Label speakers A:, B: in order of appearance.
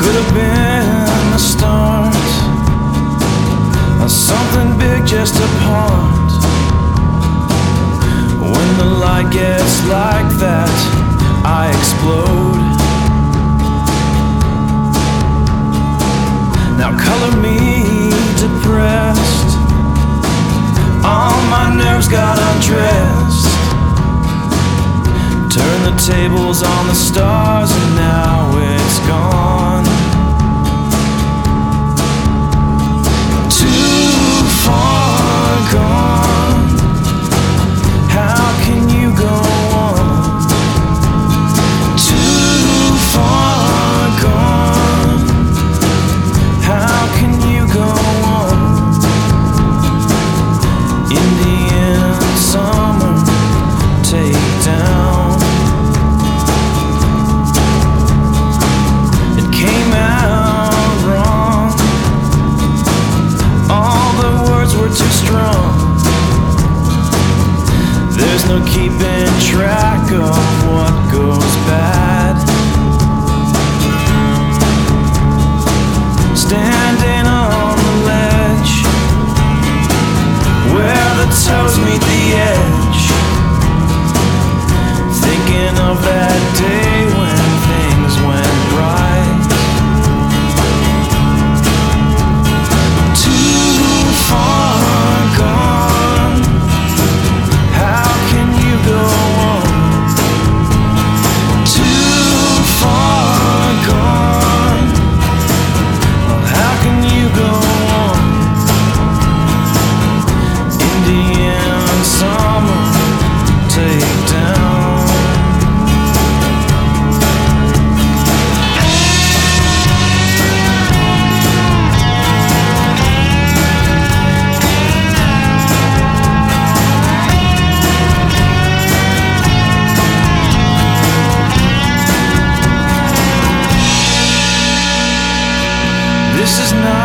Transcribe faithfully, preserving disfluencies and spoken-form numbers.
A: could have been the start of something big just apart. When the light gets like that, I explode. Now color me depressed. All my nerves got undressed. Turn the tables on the stars and now it's gone. Too far gone. How can you go on? Too far gone. How can you go on? Indian summer, take down. It came out wrong. All the words were too strong. There's no keeping track of what goes bad. Standing on the ledge where the toes meet the edge, thinking of that day when things went right. Too far gone. How can you go on? Too far gone. Well, how can you go on? Indian summer, take down. This is not